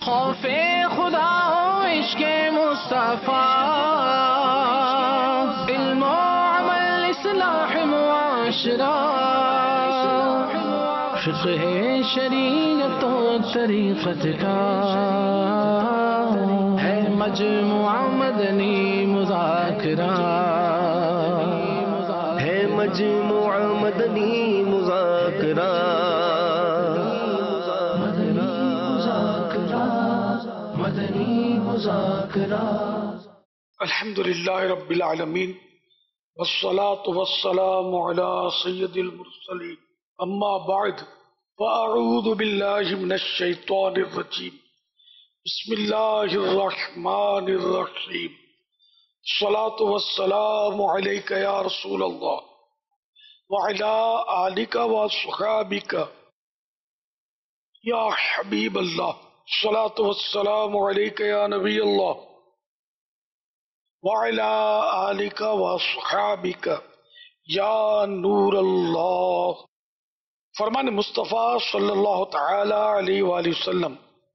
خوف خدا ہو عشق مصطفیٰ، علم و عمل اصلاح معاشرہ، فقہ شریعت و طریقت کا ہے مجموعہ مدنی مذاکرہ، ہے مجموعہ مدنی مذاکرہ، مدنی مذاکرہ۔ الحمدللہ رب العالمین والصلاة والسلام علی سید المرسلین، اما بعد فاعوذ باللہ من الشیطان الرجیم، بسم اللہ الرحمن الرحیم، الصلاة والسلام علیک یا رسول اللہ وعلی آلک وصحابک یا حبیب اللہ، الصلاة والسلام علیک یا نبی اللہ وعلی آلک وصحابک یا نور اللہ۔ فرمان مصطفیٰ صلی اللہ تعالی علیہ وآلہ وسلم،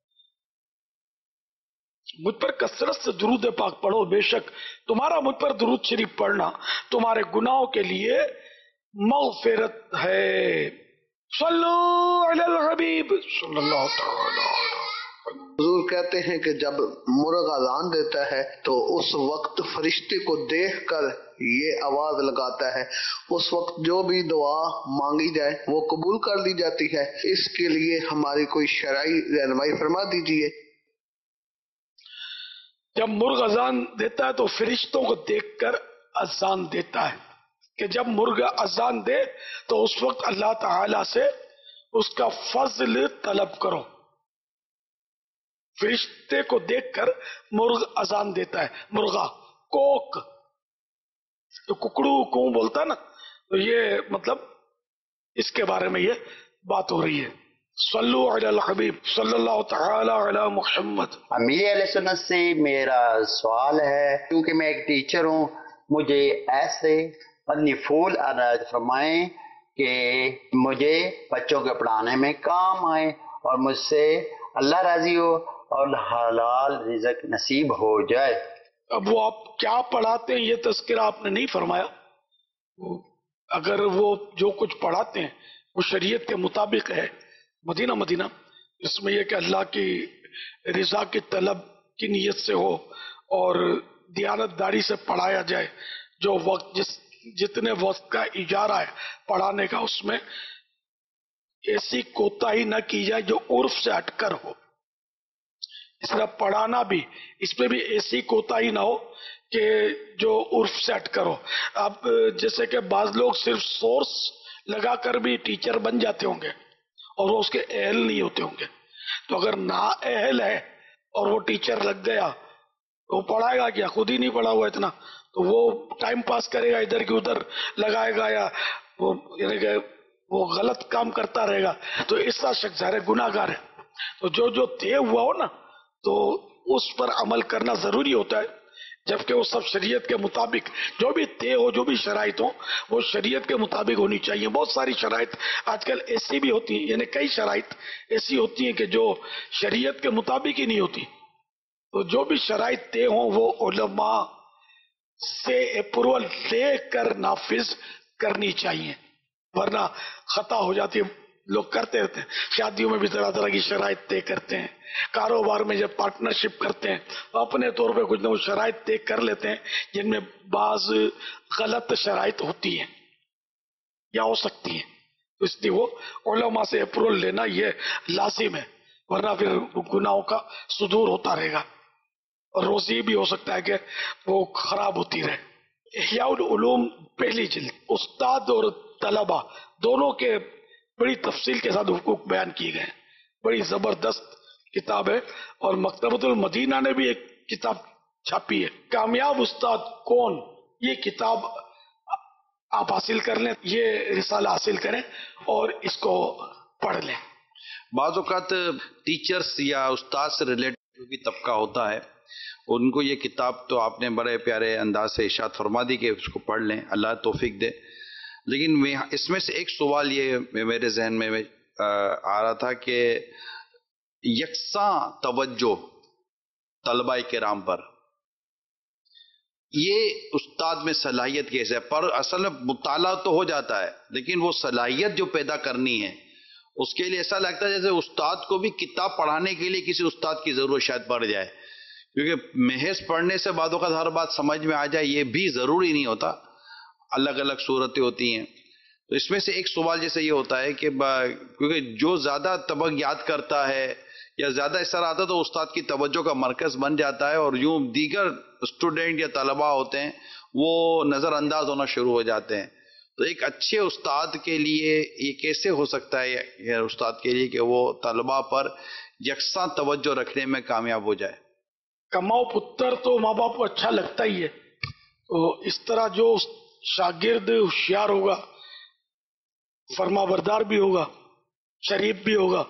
مجھ پر کثرت سے درود پاک پڑھو، بے شک تمہارا مجھ پر درود شریف پڑھنا تمہارے گناہوں کے لیے مغفرت ہے۔ صلو علی الحبیب صلی اللہ تعالی علیہ وسلم۔ حضور کہتے ہیں کہ جب مرغ اذان دیتا ہے تو اس وقت فرشتے کو دیکھ کر یہ آواز لگاتا ہے، اس وقت جو بھی دعا مانگی جائے وہ قبول کر لی جاتی ہے۔ اس کے لیے ہماری کوئی شرعی رہنمائی فرما دیجیے۔ جب مرغ اذان دیتا ہے تو فرشتوں کو دیکھ کر اذان دیتا ہے کہ جب مرغ اذان دے تو اس وقت اللہ تعالی سے اس کا فضل طلب کرو۔ فرشتے کو دیکھ کر مرغ اذان دیتا ہے، مرغا کوک تو ککڑو کو بولتا ہے نا، تو یہ مطلب اس کے بارے میں یہ بات ہو رہی ہے۔ صلو علی الحبیب صلی اللہ تعالی علی محمد۔ امیر اہل سنت سے میرا سوال ہے، کیونکہ میں ایک ٹیچر ہوں، مجھے ایسے مدنی پھول عنایت فرمائیں کہ مجھے بچوں کے پڑھانے میں کام آئے اور مجھ سے اللہ راضی ہو اور حلال رزق نصیب ہو جائے۔ اب وہ آپ کیا پڑھاتے ہیں یہ تذکرہ آپ نے نہیں فرمایا۔ اگر وہ جو کچھ پڑھاتے ہیں وہ شریعت کے مطابق ہے، مدینہ اس میں یہ کہ اللہ کی رضا کی طلب کی نیت سے ہو اور دیانت داری سے پڑھایا جائے، جو وقت جتنے وقت کا اجارہ ہے پڑھانے کا اس میں ایسی کوتاہی نہ کی جائے جو عرف سے ہٹ کر ہو۔ اس طرح پڑھانا بھی اس پہ بھی ایسی کوتاہی نہ ہو کہ جو عرف سے ہٹ کر ہو۔ اب جیسے کہ بعض لوگ صرف سورس لگا کر بھی ٹیچر بن جاتے ہوں گے اور وہ اس کے اہل نہیں ہوتے ہوں گے، تو اگر نا اہل ہے اور وہ ٹیچر لگ گیا وہ پڑھائے گا کیا؟ خود ہی نہیں پڑھا ہوا اتنا، تو وہ ٹائم پاس کرے گا، ادھر کی ادھر لگائے گا یا وہ یعنی کہ وہ غلط کام کرتا رہے گا، تو ایسا شخص ظاہر گناہ گار ہے۔ تو جو طے ہوا ہو نا تو اس پر عمل کرنا ضروری ہوتا ہے، جبکہ وہ سب شریعت کے مطابق، جو بھی طے ہو جو بھی شرائط ہو وہ شریعت کے مطابق ہونی چاہیے۔ بہت ساری شرائط آج کل ایسی بھی ہوتی ہیں، یعنی کئی شرائط ایسی ہوتی ہیں کہ جو شریعت کے مطابق ہی نہیں ہوتی، تو جو بھی شرائط طے ہوں وہ علماء سے اپروول لے کر نافذ کرنی چاہیے، ورنہ خطا ہو جاتی ہے۔ لوگ کرتے رہتے ہیں، شادیوں میں بھی طرح طرح کی شرائط طے کرتے ہیں، کاروبار میں جب پارٹنرشپ کرتے ہیں تو اپنے طور پہ کچھ نہ کچھ شرائط طے کر لیتے ہیں جن میں بعض غلط شرائط ہوتی ہیں یا ہو سکتی ہیں، تو اس لیے وہ علماء سے اپروول لینا یہ لازم ہے، ورنہ پھر گناہوں کا صدور ہوتا رہے گا اور روزی بھی ہو سکتا ہے کہ وہ خراب ہوتی رہے۔ احیاء العلوم پہلی جلد، استاد اور طلبہ دونوں کے بڑی تفصیل کے ساتھ حقوق بیان کیے گئے ہیں، بڑی زبردست کتاب ہے، اور مکتبۃ المدینہ نے بھی ایک کتاب چھاپی ہے، کامیاب استاد کون، یہ کتاب آپ حاصل کر لیں، یہ رسالہ حاصل کریں اور اس کو پڑھ لیں۔ بعض اوقات ٹیچرز یا استاد سے ریلیٹڈ جو بھی طبقہ ہوتا ہے ان کو یہ کتاب تو آپ نے بڑے پیارے انداز سے ارشاد فرما دی کہ اس کو پڑھ لیں، اللہ توفیق دے، لیکن اس میں سے ایک سوال یہ میرے ذہن میں آ رہا تھا کہ یکساں توجہ طلبہ کرام پر، یہ استاد میں صلاحیت کیسے ہے؟ پر اصل میں مطالعہ تو ہو جاتا ہے، لیکن وہ صلاحیت جو پیدا کرنی ہے اس کے لیے ایسا لگتا ہے جیسے استاد کو بھی کتاب پڑھانے کے لیے کسی استاد کی ضرورت شاید پڑ جائے، کیونکہ محض پڑھنے سے بعد اوقات ہر بات سمجھ میں آ جائے یہ بھی ضروری نہیں ہوتا، الگ الگ صورتیں ہوتی ہیں۔ تو اس میں سے ایک سوال جیسے یہ ہوتا ہے کہ کیونکہ جو زیادہ طبق یاد کرتا ہے یا زیادہ اس طرح آتا ہے تو استاد کی توجہ کا مرکز بن جاتا ہے، اور یوں دیگر اسٹوڈنٹ یا طلباء ہوتے ہیں وہ نظر انداز ہونا شروع ہو جاتے ہیں۔ تو ایک اچھے استاد کے لیے یہ کیسے ہو سکتا ہے یہ استاد کے لیے کہ وہ طلباء پر یکساں توجہ رکھنے میں کامیاب ہو جائے؟ کماؤ پتر تو ماں باپ کو اچھا لگتا ہی ہے، تو اس طرح جو شاگرد ہوشیار ہوگا، فرما بردار بھی ہوگا، شریف بھی ہوگا،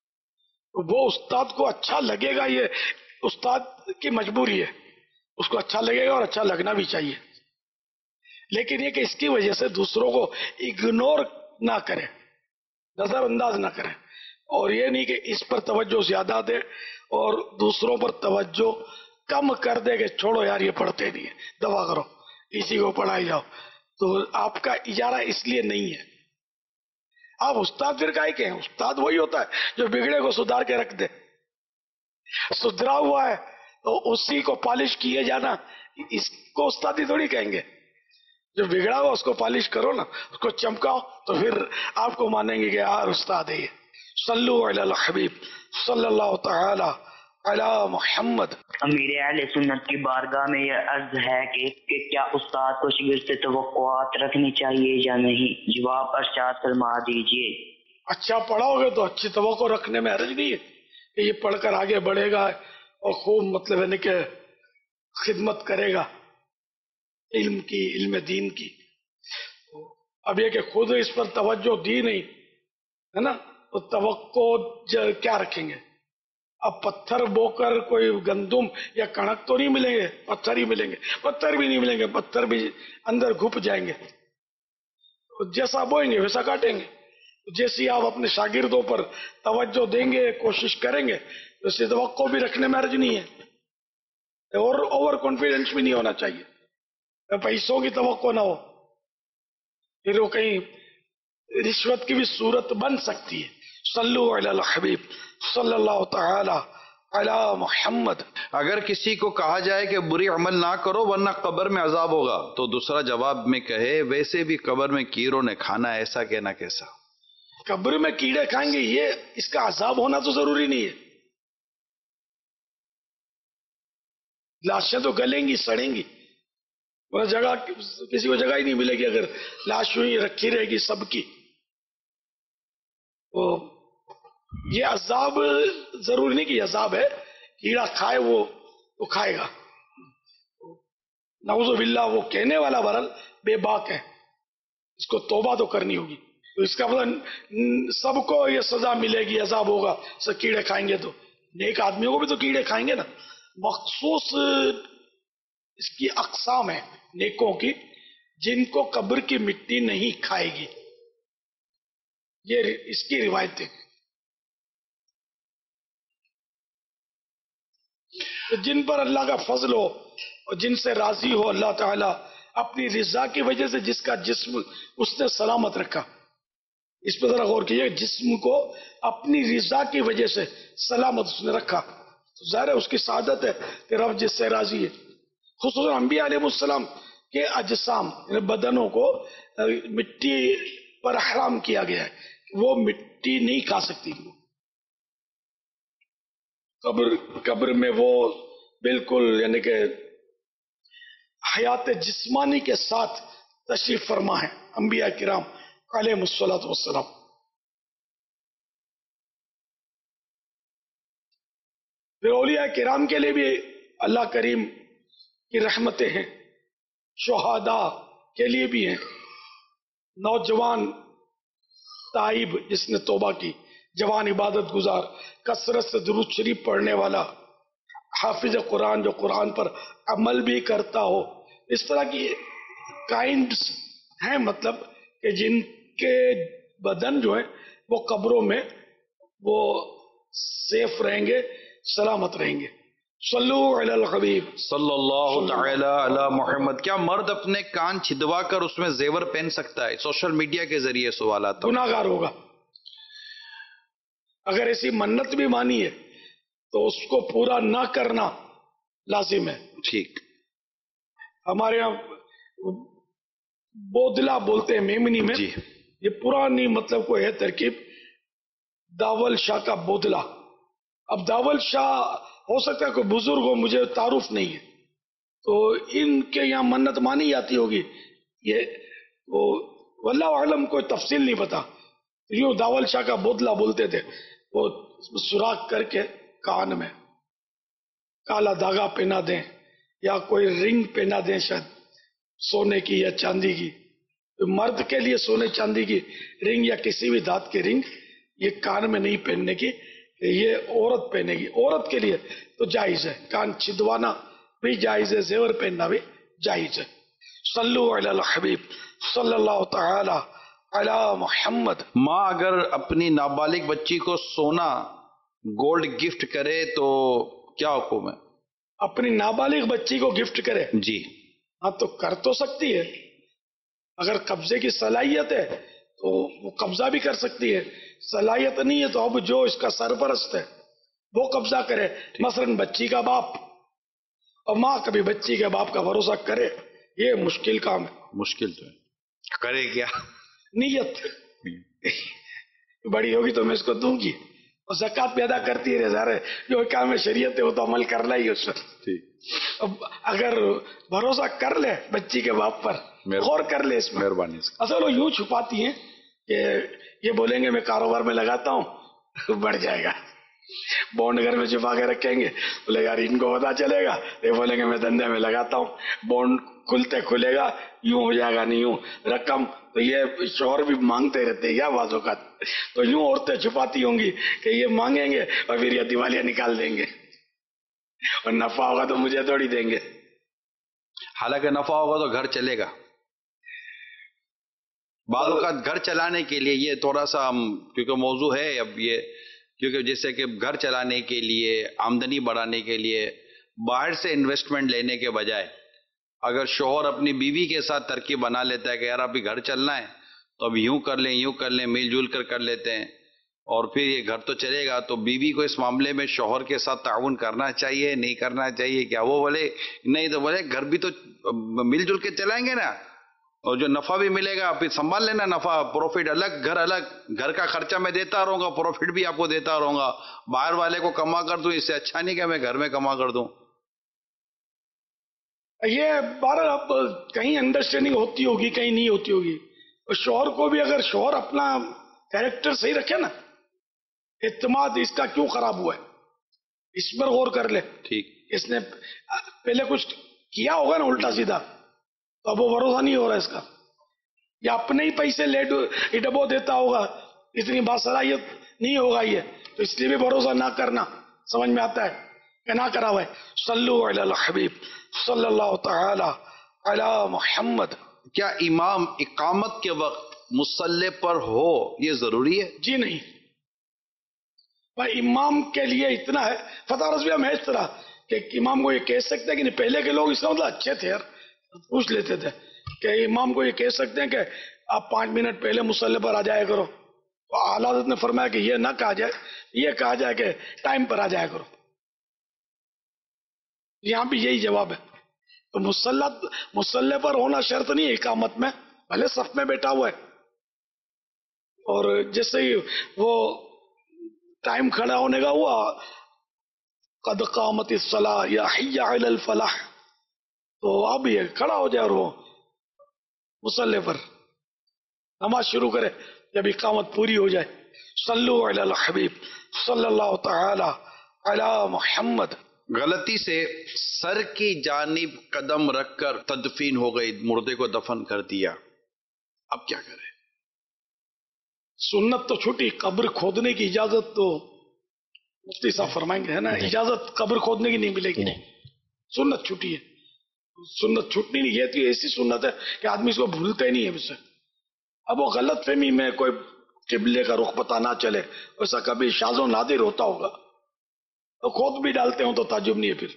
وہ استاد کو اچھا لگے گا، یہ استاد کی مجبوری ہے، اس کو اچھا لگے گا اور اچھا لگنا بھی چاہیے، لیکن یہ کہ اس کی وجہ سے دوسروں کو اگنور نہ کرے، نظر انداز نہ کرے، اور یہ نہیں کہ اس پر توجہ زیادہ دے اور دوسروں پر توجہ کم کر دے کہ چھوڑو یار یہ پڑھتے نہیں ہے، دوا کرو اسی کو پڑھائی جاؤ۔ تو آپ کا اجارہ اس لیے نہیں ہے۔ آپ استاد پھر کاہے کہ ہیں؟ استاد وہی ہوتا ہے جو بگڑے کو سدھار کے رکھ دے، سدھرا ہوا ہے تو اسی کو پالش کیے جانا، اس کو استادی تھوڑی کہیں گے۔ جو بگڑا ہوا اس کو پالش کرو نا، اس کو چمکاؤ، تو پھر آپ کو مانیں گے کہ یار استاد ہے یہ۔ صلو علی الحبیب صلی اللہ تعالی علی محمد۔ امیر اہل سنت کی بارگاہ میں یہ عرض ہے کہ کیا استاد کو شاگرد سے توقعات رکھنی چاہیے یا نہیں؟ جواب ارشاد فرما دیجیے۔ اچھا پڑھاؤ گے تو اچھی توقع رکھنے میں حرج نہیں ہے کہ یہ پڑھ کر آگے بڑھے گا اور خوب مطلب ہے کہ خدمت کرے گا علم کی، علم دین کی۔ اب یہ کہ خود اس پر توجہ دی نہیں ہے نا، تو توقع کیا رکھیں گے؟ اب پتھر بو کر کوئی گندم یا کنک تو نہیں ملیں گے، پتھر ہی ملیں گے، پتھر بھی نہیں ملیں گے، پتھر بھی اندر گھپ جائیں گے، جیسا بوئیں گے ویسا کاٹیں گے۔ جیسی آپ اپنے شاگردوں پر توجہ دیں گے، کوشش کریں گے، ویسے توقع بھی رکھنے میں حرج نہیں ہے، اور اوور کانفیڈنس بھی نہیں ہونا چاہیے، پیسوں کی توقع نہ ہو، پھر وہ کہیں رشوت کی بھی صورت بن سکتی ہے۔ صلو علی الحبیب صلی اللہ تعالی علی محمد۔ اگر کسی کو کہا جائے کہ بری عمل نہ کرو ورنہ قبر میں عذاب ہوگا، تو دوسرا جواب میں کہے ویسے بھی قبر میں کیڑوں نے کھانا، ایسا کہنا کیسا؟ قبر میں کیڑے کھائیں گے، یہ اس کا عذاب ہونا تو ضروری نہیں ہے، لاشیں تو گلیں گی، سڑیں گی، جگہ کسی کو جگہ ہی نہیں ملے گی اگر لاش ہوئی رکھی رہے گی سب کی۔ تو یہ عذاب ضروری نہیں کہ عذاب ہے، کیڑا کھائے وہ تو کھائے گا، نعوذ باللہ وہ کہنے والا برل بے باک ہے، اس کو توبہ تو کرنی ہوگی۔ تو اس کا مطلب سب کو یہ سزا ملے گی، عذاب ہوگا، سب کیڑے کھائیں گے، تو نیک آدمیوں کو بھی تو کیڑے کھائیں گے نا۔ مخصوص اس کی اقسام ہیں نیکوں کی جن کو قبر کی مٹی نہیں کھائے گی، یہ اس کی روایتیں۔ جن پر اللہ کا فضل ہو اور جن سے راضی ہو اللہ تعالیٰ، اپنی رضا کی وجہ سے جس کا جسم اس نے سلامت رکھا، اس پہ ذرا غور کیجیے، جسم کو اپنی رضا کی وجہ سے سلامت اس نے رکھا، ظاہر ہے اس کی سعادت ہے کہ رب جس سے راضی ہے۔ خصوصاً انبیاء علیہ السلام کے اجسام یعنی بدنوں کو مٹی پر حرام کیا گیا ہے، وہ مٹی نہیں کھا سکتی، قبر میں وہ بالکل یعنی کہ حیات جسمانی کے ساتھ تشریف فرما ہے انبیاء کرام علیہ الصلوۃ والسلام۔ پھر اولیاء کرام کے لیے بھی اللہ کریم کی رحمتیں ہیں، شہداء کے لیے بھی ہیں، نوجوان تائب جس نے توبہ کی، جوان عبادت گزار، کثرت سے درود شریف پڑھنے والا، حافظ قرآن جو قرآن پر عمل بھی کرتا ہو، اس طرح کی کائنڈز ہیں، مطلب کہ جن کے بدن جو ہیں وہ قبروں میں وہ سیف رہیں گے، سلامت رہیں گے. صلو علی الحبیب صلی اللہ تعالی علی محمد. کیا مرد اپنے کان چھدوا کر اس میں زیور پہن سکتا ہے؟ سوشل میڈیا کے ذریعے سوالات. گناہ گار ہوگا. اگر ایسی منت بھی مانی ہے تو اس کو پورا نہ کرنا لازم ہے. ٹھیک. ہمارے یہاں بودلا بولتے ہیں میمنی میں. جی. یہ پرانی مطلب کو ہے ترکیب، داول شاہ کا بودلا. اب داول شاہ ہو سکتا ہے کوئی بزرگ ہو، مجھے تعارف نہیں ہے، تو ان کے یہاں منت مانی جاتی ہوگی. یہ واللہ اعلم، کوئی تفصیل نہیں پتا. یوں داول شاہ کا بودلا بولتے تھے. وہ سوراخ کر کے کان میں کالا دھاگا پہنا دیں یا کوئی رنگ پہنا دیں، شاید سونے کی یا چاندی کی. مرد کے لیے سونے چاندی کی رنگ یا کسی بھی دھات کی رنگ یہ کان میں نہیں پہننے کی، یہ عورت پہنے گی. عورت کے لیے تو جائز ہے، کان چھدوانا بھی جائز ہے، زیور پہننا بھی جائز ہے. صلو علی الحبیب صلی اللہ تعالی علی محمد. ماں اگر اپنی نابالغ بچی کو سونا گولڈ گفٹ کرے تو کیا حکم ہے؟ اپنی نابالغ بچی کو گفٹ کرے؟ جی ہاں تو کر تو سکتی ہے. اگر قبضے کی صلاحیت ہے تو وہ قبضہ بھی کر سکتی ہے. صلاحیت نہیں ہے تو اب جو اس کا سرپرست ہے وہ قبضہ کرے. مثلا بچی کا باپ، اور ماں کبھی بچی کے باپ کا بھروسہ کرے، یہ مشکل کام ہے. مشکل تو ہے، کرے کیا؟ نیت بڑی ہوگی تو میں اس کو دوں گی، اور زکوٰۃ بھی ادا کرتی ہے. ظاہر ہے جو کام شریعت ہے وہ تو عمل کرنا ہی اس پر. اب اگر بھروسہ کر لے بچی کے باپ پر، غور کر لے اس میں. مہربانی. اصل وہ یوں چھپاتی ہیں کہ یہ بولیں گے میں کاروبار میں لگاتا ہوں، بڑھ جائے گا. بونڈ گھر میں چھپا کے رکھیں گے، بولے یار ان کو پتا چلے گا، یہ بولیں گے میں دھندے میں لگاتا ہوں، بونڈ کھلتے کھلے گا، یوں ہو جائے گا نہیں یوں رقم. تو یہ شوہر بھی مانگتے رہتے ہیں یا بعض اوقات، تو یوں عورتیں چھپاتی ہوں گی کہ یہ مانگیں گے اور پھر یہ دیوالیاں نکال دیں گے، اور نفع ہوگا تو مجھے توڑی دیں گے. حالانکہ نفع ہوگا تو گھر چلے گا. بعض اوقات گھر چلانے کے لیے یہ تھوڑا سا کیونکہ موضوع ہے اب یہ، کیونکہ جیسے کہ گھر چلانے کے لیے، آمدنی بڑھانے کے لیے باہر سے انویسٹمنٹ لینے کے بجائے اگر شوہر اپنی بیوی کے ساتھ ترکیب بنا لیتا ہے کہ یار ابھی گھر چلنا ہے تو اب یوں کر لیں یوں کر لیں، مل جل کر لیتے ہیں، اور پھر یہ گھر تو چلے گا، تو بیوی کو اس معاملے میں شوہر کے ساتھ تعاون کرنا چاہیے نہیں کرنا چاہیے؟ کیا وہ بولے نہیں تو بولے گھر بھی تو مل جل کے چلائیں گے نا، اور جو نفع بھی ملے گا پھر سنبھال لینا، نفع پروفٹ الگ گھر الگ، گھر کا خرچہ میں دیتا رہوں گا، پروفٹ بھی آپ کو دیتا رہوں گا، باہر والے کو کما کر دوں، اس سے اچھا نہیں کہ میں گھر میں کما کر دوں. یہ بہرحال اب کہیں انڈرسٹینڈنگ ہوتی ہوگی کہیں نہیں ہوتی ہوگی. اور شوہر کو بھی اگر شوہر اپنا کیریکٹر صحیح رکھے نا، اعتماد اس کا کیوں خراب ہوا ہے اس پر غور کر لے. ٹھیک. اس نے پہلے کچھ کیا ہوگا نا الٹا سیدھا، تو اب وہ بھروسہ نہیں ہو رہا اس کا، یا اپنے ہی پیسے لیٹ ڈبو دیتا ہوگا، اتنی باصلاحیت نہیں ہوگا یہ، تو اس لیے بھی بھروسہ نہ کرنا سمجھ میں آتا ہے کہ نہ کرا ہوا ہے. صلو علی الحبیب صلی اللہ تعالی علی محمد. کیا امام اقامت کے وقت مصلی پر ہو یہ ضروری ہے؟ جی نہیں بھائی، امام کے لیے اتنا ہے. فتح رضویہ میں اس طرح کہ امام کو یہ کہہ سکتے ہیں کہ نہیں، پہلے کے لوگ اس کا مطلب اچھے تھے یار، پوچھ لیتے تھے کہ امام کو یہ کہہ سکتے ہیں کہ آپ 5 منٹ پہلے مصلی پر آ جایا کرو. اعلی حضرت نے فرمایا کہ یہ نہ کہا جائے، یہ کہا جائے کہ ٹائم پر آ جایا کرو. یہاں بھی یہی جواب ہے. تو مصلی پر ہونا شرط نہیں ہے اقامت میں، بھلے صف میں بیٹھا ہوا ہے، اور جیسے ہی وہ ٹائم کھڑا ہونے کا ہوا، قد قامت الصلاۃ یا حی علی الفلاح، تو اب یہ کھڑا ہو جائے اور وہ مصلی پر نماز شروع کرے جب اقامت پوری ہو جائے. صلو علی الحبیب صلی اللہ تعالی علی محمد. غلطی سے سر کی جانب قدم رکھ کر تدفین ہو گئی، مردے کو دفن کر دیا، اب کیا کرے؟ سنت تو چھوٹی، قبر کھودنے کی اجازت تو مفتی صاحب فرمائیں گے ہے نا، اجازت قبر کھودنے کی نہیں ملے گی. سنت چھوٹی ہے، سنت چھوٹنی نہیں، یہ تو ایسی سنت ہے کہ آدمی اس کو بھولتے نہیں ہے. اس سے اب وہ غلط فہمی میں کوئی قبلے کا رخ پتہ نہ چلے، ایسا کبھی شاذ و نادر ہوتا ہوگا، تو کھود بھی ڈالتے ہوں تو تعجب نہیں ہے پھر،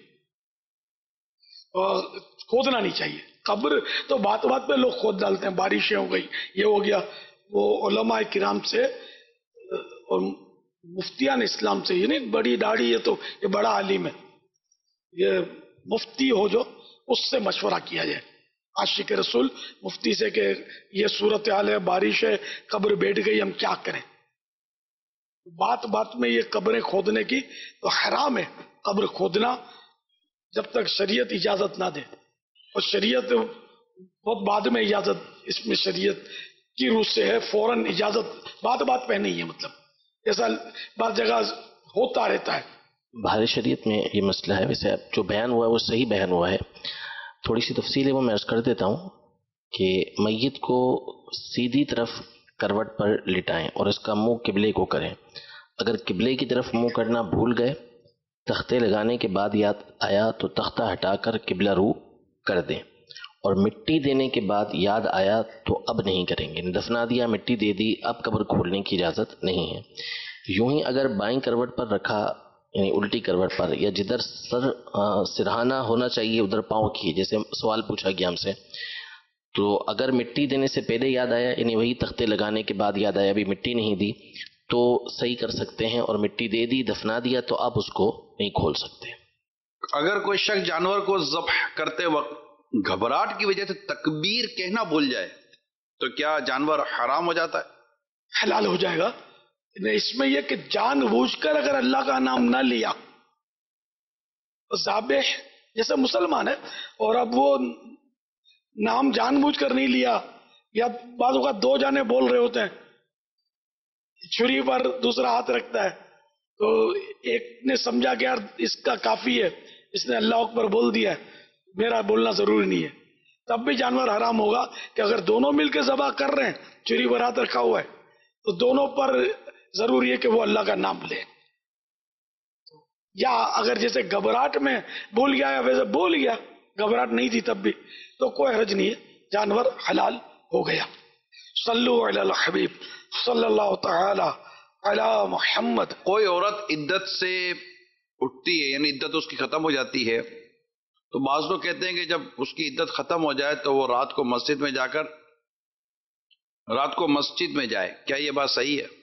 اور کھودنا نہیں چاہیے۔ قبر تو بات بات پہ لوگ کھود ڈالتے ہیں، بارشیں ہو گئی، یہ ہو گیا، وہ علماء کرام سے اور مفتیان اسلام سے، یہ نہیں بڑی داڑھی ہے تو یہ بڑا عالم ہے، یہ مفتی ہو جو، اس سے مشورہ کیا جائے، عاشق رسول مفتی سے، کہ یہ صورتحال ہے، بارش ہے، قبر بیٹھ گئی، ہم کیا کریں۔ بات بات میں یہ قبریں کھودنے کی تو حرام ہے، قبر کھودنا جب تک شریعت اجازت نہ دے، اور شریعت بہت بعد میں اجازت اس میں شریعت کی روح سے ہے، فوراً اجازت بات بات پہ نہیں ہے، مطلب ایسا بعض جگہ ہوتا رہتا ہے۔ بہار شریعت میں یہ مسئلہ ہے، ویسے جو بیان ہوا ہے وہ صحیح بیان ہوا ہے، تھوڑی سی تفصیل ہے وہ میں عرض کر دیتا ہوں کہ میت کو سیدھی طرف کروٹ پر لٹائیں اور اس کا منہ قبلے کو کریں۔ اگر قبلے کی طرف منہ کرنا بھول گئے، تختے لگانے کے بعد یاد آیا تو تختہ ہٹا کر قبلہ رو کر دیں، اور مٹی دینے کے بعد یاد آیا تو اب نہیں کریں گے، دفنا دیا، مٹی دے دی، اب قبر کھولنے کی اجازت نہیں ہے۔ یوں ہی اگر بائیں کروٹ پر رکھا، یعنی الٹی کروٹ پر، یا جدھر سر سرہانہ ہونا چاہیے ادھر پاؤں کی، جیسے سوال پوچھا گیا ہم سے، تو اگر مٹی دینے سے پہلے یاد آیا، یعنی وہی تختے لگانے کے بعد یاد آیا ابھی مٹی نہیں دی، تو صحیح کر سکتے ہیں، اور مٹی دے دی، دفنا دیا، تو آپ اس کو نہیں کھول سکتے۔ اگر کوئی شخص جانور کو ذبح کرتے وقت گھبراہٹ کی وجہ سے تکبیر کہنا بھول جائے تو کیا جانور حرام ہو جاتا ہے؟ حلال ہو جائے گا۔ اس میں یہ کہ جان بوجھ کر اگر اللہ کا نام نہ لیا، ذابح جیسے مسلمان ہے اور اب وہ نام جان بوجھ کر نہیں لیا، یا بعض اوقات دو جانے بول رہے ہوتے ہیں، چھری پر دوسرا ہاتھ رکھتا ہے، تو ایک نے سمجھا کہ یار اس کا کافی ہے، اس نے اللہ اکبر بول دیا ہے، میرا بولنا ضروری نہیں ہے، تب بھی جانور حرام ہوگا۔ کہ اگر دونوں مل کے ذبح کر رہے ہیں، چھری پر ہاتھ رکھا ہوا ہے، تو دونوں پر ضروری ہے کہ وہ اللہ کا نام لے، یا اگر جیسے گھبراہٹ میں بھول گیا، یا ویسے بول گیا، گھبراہٹ نہیں تھی تب بھی، تو کوئی حرج نہیں ہے، جانور حلال ہو گیا۔ صلو علی الحبیب صلی اللہ تعالی علی محمد۔ کوئی عورت عدت سے اٹھتی ہے، یعنی عدت اس کی ختم ہو جاتی ہے، تو بعض لوگ کہتے ہیں کہ جب اس کی عدت ختم ہو جائے تو وہ رات کو مسجد میں جائے، کیا یہ بات صحیح ہے؟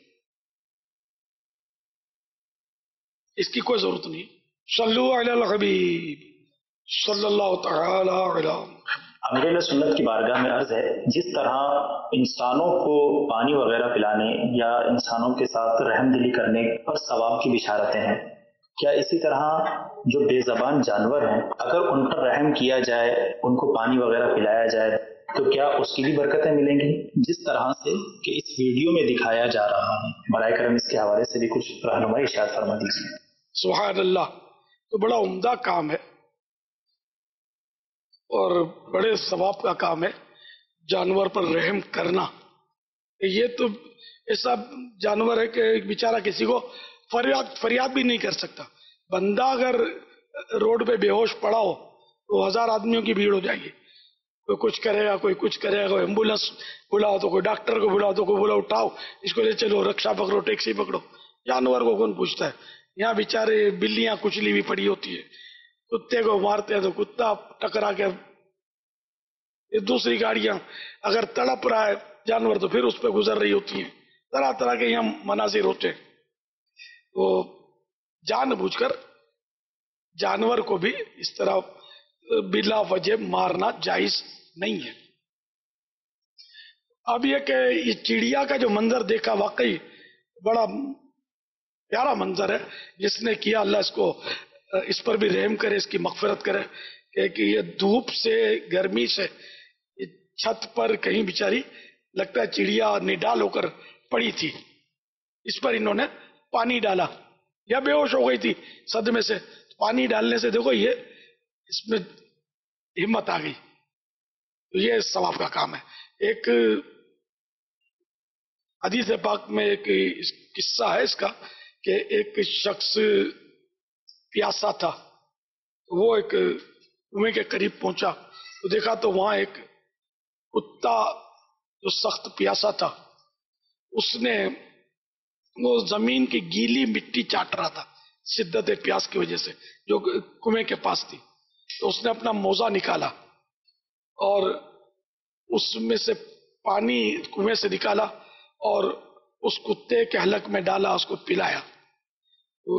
اس کی کوئی ضرورت نہیں۔ صلو علی الحبیب صلی اللہ تعالی علی محمد۔ امیر سنت کی بارگاہ میں عرض ہے، جس طرح انسانوں کو پانی وغیرہ پلانے یا انسانوں کے ساتھ رحم دلی کرنے پر ثواب کی بشارتیں ہیں، کیا اسی طرح جو بے زبان جانور ہیں اگر ان پر رحم کیا جائے، ان کو پانی وغیرہ پلایا جائے تو کیا اس کی بھی برکتیں ملیں گی جس طرح سے کہ اس ویڈیو میں دکھایا جا رہا ہے؟ برائے کرم اس کے حوالے سے بھی کچھ رہنمائی ارشاد فرما دیجیے۔ سبحان اللہ، تو بڑا عمدہ کام ہے اور بڑے ثواب کا کام ہے جانور پر رحم کرنا۔ یہ تو ایسا جانور ہے کہ بیچارہ کسی کو فریاد بھی نہیں کر سکتا۔ بندہ اگر روڈ پہ بے ہوش پڑا ہو تو 1000 آدمیوں کی بھیڑ ہو جائے گی، کوئی کچھ کرے گا، کوئی کچھ کرے گا، کوئی ایمبولینس بلاؤ تو کوئی ڈاکٹر کو بلاؤ تو کوئی بولا اٹھاؤ اس کو لے چلو، رکشا پکڑو، ٹیکسی پکڑو۔ جانور کو کون پوچھتا ہے؟ یہاں بیچارے بلیاں کچلی بھی پڑی ہوتی ہے، کتے کو مارتے ہیں تو کتا ٹکرا کے، دوسری گاڑیاں اگر تڑپ رہا ہے جانور تو پھر اس پہ گزر رہی ہوتی ہیں، طرح طرح کے یہاں مناظر ہوتے ہیں۔ تو جان بوجھ کر جانور کو بھی اس طرح بلا وجہ مارنا جائز نہیں ہے۔ اب یہ کہ یہ چڑیا کا جو منظر دیکھا واقعی بڑا پیارا منظر ہے، جس نے کیا اللہ اس پر بھی رحم کرے، اس کی مغفرت کرے، کہ یہ دھوپ سے، گرمی سے چھت پر کہیں بیچاری لگتا ہے چڑیا نڈال ہو کر پڑی تھی، اس پر انہوں نے پانی ڈالا، یا بے ہوش ہو گئی تھی صدمے سے، پانی ڈالنے سے دیکھو یہ اس میں ہمت آ گئی، تو یہ ثواب کا کام ہے۔ ایک حدیث پاک میں ایک قصہ ہے اس کا کہ ایک شخص پیاسا تھا، وہ ایک کنویں کے قریب پہنچا تو دیکھا تو وہاں ایک کتا جو سخت پیاسا تھا اس نے وہ زمین کی گیلی مٹی چاٹ رہا تھا شدت پیاس کی وجہ سے جو کنویں کے پاس تھی. تو اس نے اپنا موزہ نکالا اور اس میں سے پانی کنویں سے نکالا اور اس کتے کے حلق میں ڈالا, اس کو پلایا. تو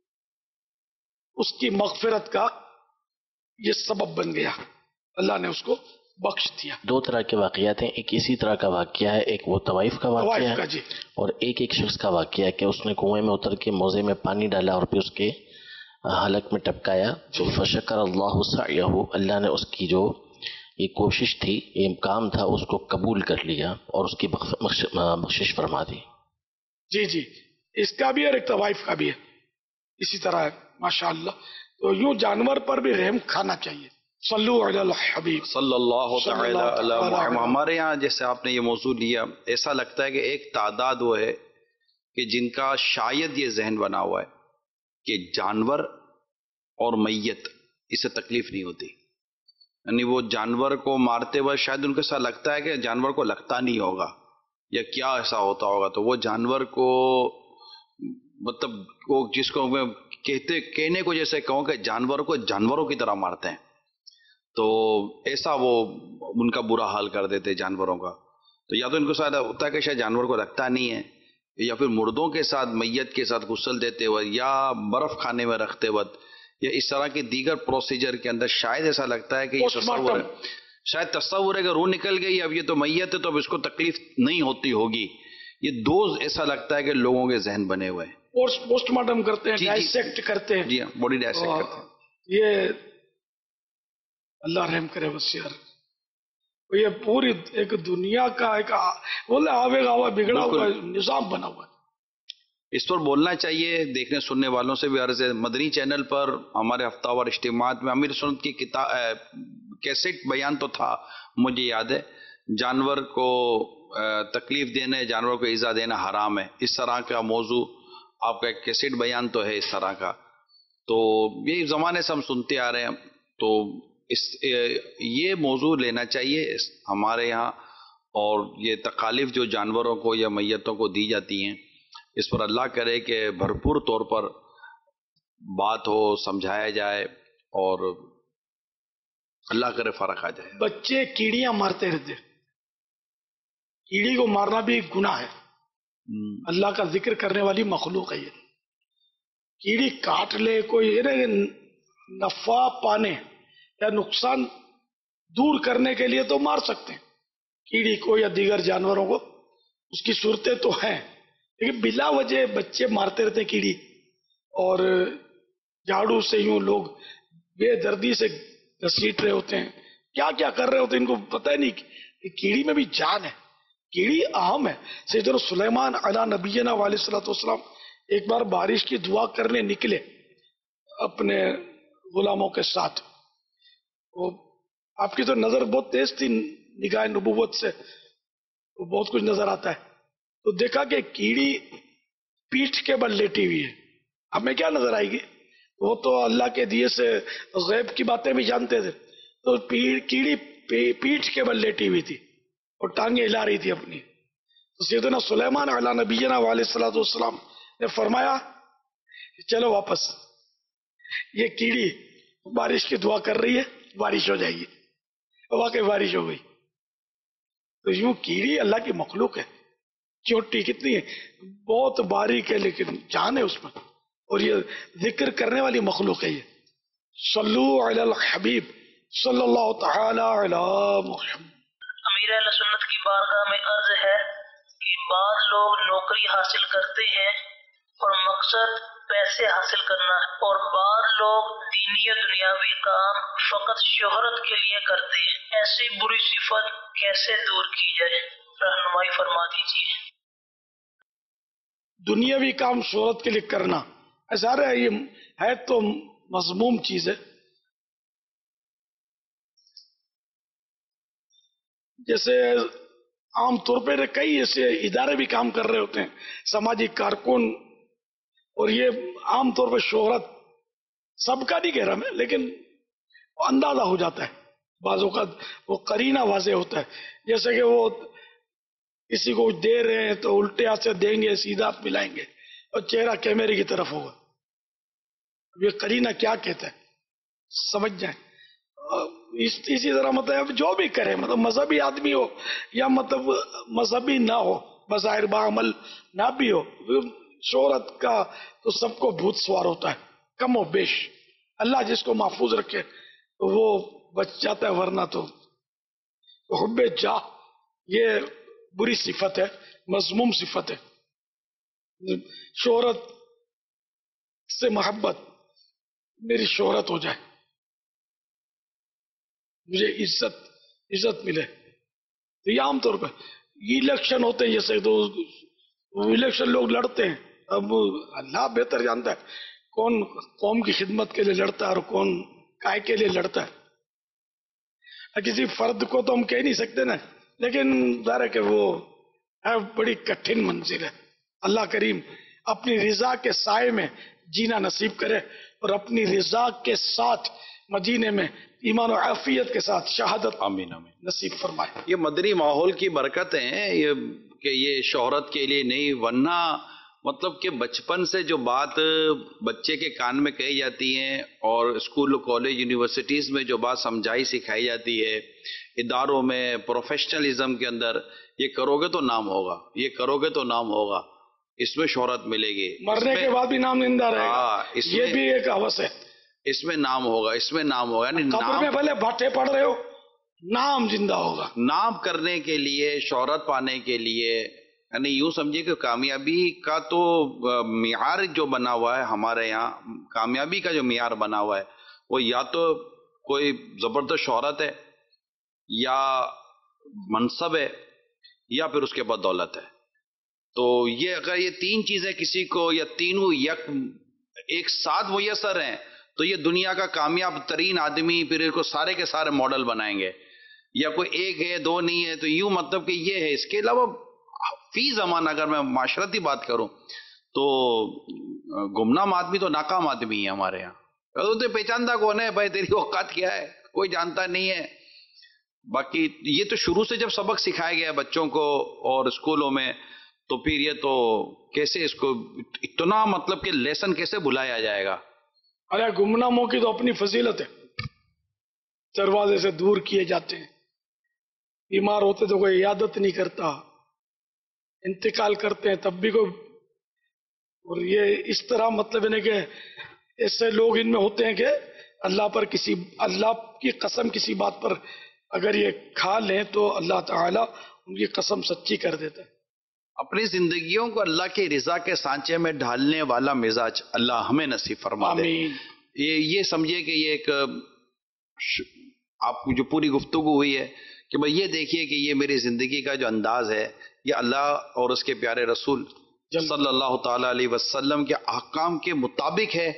اس کی مغفرت کا یہ سبب بن گیا, اللہ نے اس کو بخش دیا. 2 طرح کے واقعات ہیں, ایک اسی طرح کا واقعہ ہے, ایک وہ طوائف کا واقعہ ہے جی. اور ایک شخص کا واقعہ ہے کہ اس نے کنویں میں اتر کے موزے میں پانی ڈالا اور پھر اس کے حلق میں ٹپکایا. تو فشکر اللہ سعیہ, اللہ نے اس کی جو یہ کوشش تھی, یہ کام تھا, اس کو قبول کر لیا اور اس کی بخشش فرما دی. جی جی, اس کا بھی اور ایک طوائف کا بھی ہے, اسی طرح ہے ماشاءاللہ. تو یوں جانور پر بھی رحم کھانا چاہیے. صلو علی الحبیب صلی اللہ تعالی علی محمد. ہمارے یہاں جیسے آپ نے یہ موضوع لیا, ایسا لگتا ہے کہ ایک تعداد وہ ہے کہ جن کا شاید یہ ذہن بنا ہوا ہے کہ جانور اور میت اسے تکلیف نہیں ہوتی, یعنی وہ جانور کو مارتے وقت شاید ان کو ایسا لگتا ہے کہ جانور کو لگتا نہیں ہوگا یا کیا ایسا ہوتا ہوگا, تو وہ جانور کو مطلب وہ جس کو میں کہنے کو جیسے کہوں کہ جانور کو جانوروں کی طرح مارتے ہیں, تو ایسا وہ ان کا برا حال کر دیتے جانوروں کا. تو یا تو ان کو شاید ہوتا ہے کہ شاید جانور کو لگتا نہیں ہے, یا پھر مردوں کے ساتھ میت کے ساتھ غسل دیتے وقت یا برف کھانے میں رکھتے وقت یا اس طرح کے دیگر پروسیجر کے اندر شاید ایسا لگتا ہے کہ یہ تصور ہے, شاید تصور ہے کہ روح نکل گئی, اب یہ تو میت ہے تو اب اس کو تکلیف نہیں ہوتی ہوگی. یہ دو ایسا لگتا ہے کہ لوگوں کے ذہن بنے ہوئے ہیں. پوسٹ مارٹم کرتے ہیں, ڈائسیکٹ کرتے ہیں, جی ہاں, باڈی ڈائسیکٹ کرتے ہیں. یہ اللہ رحم کرے بس یار, یہ پوری ایک دنیا کا ایک بولے آوے گاوا بگڑا ہوا نظام بنا ہوا ہے. اس پر بولنا چاہیے. دیکھنے سننے والوں سے بھی عرض ہے, مدنی چینل پر ہمارے ہفتہ وار اجتماعات میں امیر سنت کی کیسٹ بیان تو تھا, مجھے یاد ہے, جانور کو تکلیف دینے, جانور کو ایذا دینا حرام ہے, اس طرح کا موضوع آپ کا ایک کیسٹ بیان تو ہے اس طرح کا. تو یہ زمانے سے ہم سنتے آ رہے ہیں, تو یہ موضوع لینا چاہیے ہمارے یہاں. اور یہ تکالیف جو جانوروں کو یا میتوں کو دی جاتی ہیں, اس پر اللہ کرے کہ بھرپور طور پر بات ہو, سمجھایا جائے اور اللہ کرے فرق آ جائے. بچے کیڑیاں مارتے رہتے, کیڑی کو مارنا بھی گناہ ہے, اللہ کا ذکر کرنے والی مخلوق ہے. یہ کیڑی کاٹ لے, کوئی نفع پانے یا نقصان دور کرنے کے لیے تو مار سکتے ہیں کیڑی کو یا دیگر جانوروں کو, اس کی صورتیں تو ہیں, لیکن بلا وجہ بچے مارتے رہتے کیڑی, اور جھاڑو سے یوں لوگ بے دردی سے گھسیٹ رہے ہوتے ہیں, کیا کیا کر رہے ہوتے ہیں, ان کو پتہ ہی نہیں کہ کیڑی میں بھی جان ہے, کیڑی اہم ہے. سیدنا سلیمان علی نبینا علیہ الصلوۃ والسلام ایک بار بارش کی دعا کرنے نکلے اپنے غلاموں کے ساتھ. آپ کی تو نظر بہت تیز تھی نگاہ نبوت سے, بہت کچھ نظر آتا ہے. تو دیکھا کہ کیڑی پیٹھ کے بل لیٹی ہوئی ہے, ہمیں کیا نظر آئے گی, وہ تو اللہ کے دیے سے غیب کی باتیں بھی جانتے تھے. تو کیڑی پیٹھ کے بل لیٹی ہوئی تھی اور ٹانگیں ہلا رہی تھی اپنی. تو سیدنا سلیمان علی نبینا علیہ الصلوۃ والسلام نے فرمایا چلو واپس, یہ کیڑی بارش کی دعا کر رہی ہے, بارش ہو جائے گی. واقعی بارش ہو گئی. تو یوں کیڑی اللہ کی مخلوق ہے, چوٹی کتنی ہے, بہت باریک ہے, لیکن جان ہے اس میں, اور یہ ذکر کرنے والی مخلوق ہے. یہ صلو علی الحبیب صلی اللہ تعالی علی محمد. امیر اہل سنت کی بارگاہ میں عرض ہے کہ بعض لوگ نوکری حاصل کرتے ہیں اور مقصد پیسے حاصل کرنا ہے, اور بعض لوگ دینی یا دنیاوی کام فقط شہرت کے لیے کرتے ہیں. ایسی بری صفت کیسے دور کی جائے, رہنمائی فرما دیجیے. دنیاوی کام شہرت کے لیے کرنا ایسا ہے, یہ ہے تو مذموم چیز ہے. جیسے عام طور پہ کئی ایسے ادارے بھی کام کر رہے ہوتے ہیں, سماجی کارکن, اور یہ عام طور پہ شہرت سب کا نہیں کہہ رہا میں, لیکن اندازہ ہو جاتا ہے بعض اوقات, وہ قرینہ واضح ہوتا ہے. جیسے کہ وہ کسی کو دے رہے ہیں تو الٹے ہاتھ سے دیں گے، سیدھا ہاتھ ملائیں گے اور چہرہ کیمرے کی طرف ہوگا. یہ قرینہ کیا کہتا ہے سمجھ جائیں. اسی طرح مطلب جو بھی کرے، مطلب مذہبی آدمی ہو یا مطلب مذہبی نہ ہو، بظاہر باعمل نہ بھی ہو، شہرت کا تو سب کو بھوت سوار ہوتا ہے کم و بیش. اللہ جس کو محفوظ رکھے وہ بچ جاتا ہے، ورنہ تو حب جاہ یہ بری صفت ہے، مذموم صفت ہے. شہرت سے محبت، میری شہرت ہو جائے، مجھے عزت ملے. تو یہ عام طور پہ الیکشن ہوتے ہیں جیسے، تو الیکشن لوگ لڑتے ہیں. اب اللہ بہتر جانتا ہے کون قوم کی خدمت کے لیے لڑتا ہے اور کون کائے کے لیے لڑتا ہے. کسی فرد کو تو ہم کہہ نہیں سکتے نا، لیکن ظاہر ہے کہ وہ بڑی کٹھن منزل ہے. اللہ کریم اپنی رضا کے سائے میں جینا نصیب کرے اور اپنی رضا کے ساتھ مدینے میں ایمان و عافیت کے ساتھ شہادت آمین آمین نصیب فرمائے. یہ مدنی ماحول کی برکتیں ہیں کہ یہ شہرت کے لیے نہیں، ورنہ مطلب کہ بچپن سے جو بات بچے کے کان میں کہی جاتی ہیں اور اسکول کالج یونیورسٹیز میں جو بات سمجھائی سکھائی جاتی ہے، اداروں میں پروفیشنلزم کے اندر، یہ کرو گے تو نام ہوگا، یہ کرو گے تو نام ہوگا، اس میں شہرت ملے گی، مرنے کے بعد بھی نام زندہ رہے گا. یہ بھی ایک ہوس ہے، اس میں نام ہوگا، اس میں نام ہوگا. یعنی قبر میں بھلے بھٹے پڑ رہے ہو، نام زندہ ہوگا. نام کرنے کے لیے، شہرت پانے کے لیے، یعنی یوں سمجھیے کہ کامیابی کا تو معیار جو بنا ہوا ہے ہمارے یہاں، کامیابی کا جو معیار بنا ہوا ہے وہ یا تو کوئی زبردست شہرت ہے، یا منصب ہے، یا پھر اس کے بعد دولت ہے. تو یہ اگر یہ تین چیزیں کسی کو، یا تینوں ایک ساتھ میسر ہیں، تو یہ دنیا کا کامیاب ترین آدمی، پھر اس کو سارے کے سارے ماڈل بنائیں گے. یا کوئی ایک ہے دو نہیں ہے، تو یوں مطلب کہ یہ ہے. اس کے علاوہ فی زمانہ اگر میں معاشرتی بات کروں تو گمنام آدمی تو ناکام آدمی ہے ہمارے یہاں. تو پہچانتا کون ہے بھائی، تیری اوقات کیا ہے، کوئی جانتا نہیں ہے. باقی یہ تو شروع سے جب سبق سکھایا گیا بچوں کو اور اسکولوں میں، تو پھر یہ تو کیسے اس کو اتنا مطلب کہ لیسن کیسے بھلایا جائے گا. ارے گمناموں کی تو اپنی فضیلت ہے، دروازے سے دور کیے جاتے ہیں، بیمار ہوتے تو کوئی عیادت نہیں کرتا، انتقال کرتے ہیں تب بھی کوئی. اور یہ اس طرح مطلب ہے کہ ایسے لوگ ان میں ہوتے ہیں کہ اللہ کی قسم کسی بات پر اگر یہ کھا لیں تو اللہ تعالیٰ ان کی قسم سچی کر دیتا ہے. اپنی زندگیوں کو اللہ کی رضا کے سانچے میں ڈھالنے والا مزاج اللہ ہمیں نصیب فرما دے. یہ سمجھے کہ یہ ایک آپ جو پوری گفتگو ہوئی ہے کہ بھئی یہ دیکھیے کہ یہ میری زندگی کا جو انداز ہے یہ اللہ اور اس کے پیارے رسول صلی اللہ تعالی علیہ وسلم کے احکام کے مطابق ہے،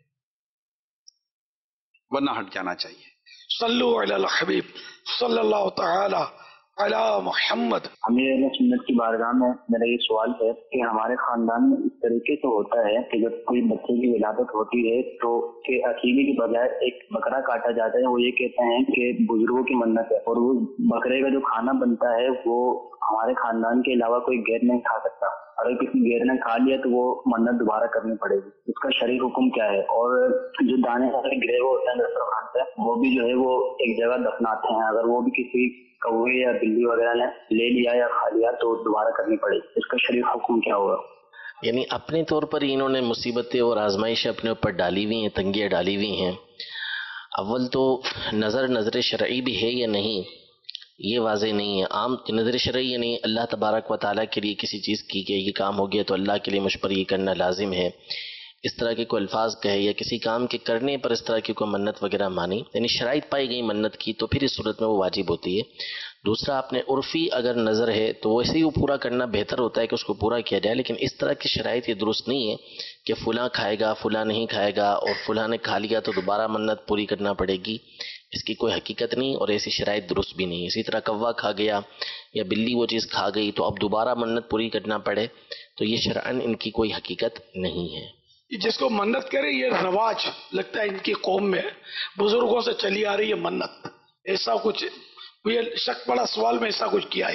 ورنہ ہٹ جانا چاہیے. صلو علی الحبیب صلی اللہ تعالی علی محمد. امیر سنت کی بارگاہ میں میرا یہ سوال ہے کہ ہمارے خاندان میں اس طریقے سے ہوتا ہے کہ جب کوئی بچے کی ولادت ہوتی ہے تو کہ عقیقے کی بجائے ایک بکرا کاٹا جاتا ہے. وہ یہ کہتے ہیں کہ بزرگوں کی منت ہے، اور وہ بکرے کا جو کھانا بنتا ہے وہ ہمارے خاندان کے علاوہ کوئی غیر نہیں کھا سکتا. اگر کسی غیر نے کھا لیا تو وہ منت دوبارہ کرنی پڑے گی. اس کا شرعی حکم کیا ہے؟ اور جو دانے والے گرے ہوئے ہوتے ہیں دسترخوان سے، وہ بھی جو ہے وہ ایک جگہ دفناتے ہیں. اگر وہ بھی کسی کوے یا بلی وغیرہ نے لے لیا یا کھا لیا تو دوبارہ کرنی پڑے گی. اس کا شرعی حکم کیا ہوگا؟ یعنی اپنے طور پر انہوں نے مصیبتیں اور آزمائشیں اپنے اوپر ڈالی ہوئی ہیں، تنگیاں ڈالی ہوئی ہیں. اول تو نظر شرعی بھی ہے یا نہیں یہ واضح نہیں ہے. عام نظر شرعی یعنی اللہ تبارک و تعالیٰ کے لیے کسی چیز کی کہ یہ کام ہو گیا تو اللہ کے لیے مجھ پر یہ کرنا لازم ہے، اس طرح کے کوئی الفاظ کہے، یا کسی کام کے کرنے پر اس طرح کی کوئی منت وغیرہ مانی، یعنی شرائط پائی گئی منت کی، تو پھر اس صورت میں وہ واجب ہوتی ہے. دوسرا اپنے عرفی اگر نظر ہے تو ویسے ہی وہ پورا کرنا بہتر ہوتا ہے کہ اس کو پورا کیا جائے. لیکن اس طرح کی شرائط یہ درست نہیں ہے کہ فلاں کھائے گا فلاں نہیں کھائے گا، اور فلاں نے کھا لیا تو دوبارہ منت پوری کرنا پڑے گی. اس کی کوئی حقیقت نہیں اور ایسی شرائط درست بھی نہیں. اسی طرح کوا کھا گیا یا بلی وہ چیز کھا گئی تو اب دوبارہ منت پوری کرنا پڑے، تو یہ شرعاً ان کی کوئی حقیقت نہیں ہے. جس کو منت کرے یہ رواج لگتا ہے ان کی قوم میں، بزرگوں سے چلی آ رہی ہے منت. ایسا کچھ یہ شک پڑا سوال میں ایسا کچھ کیا ہے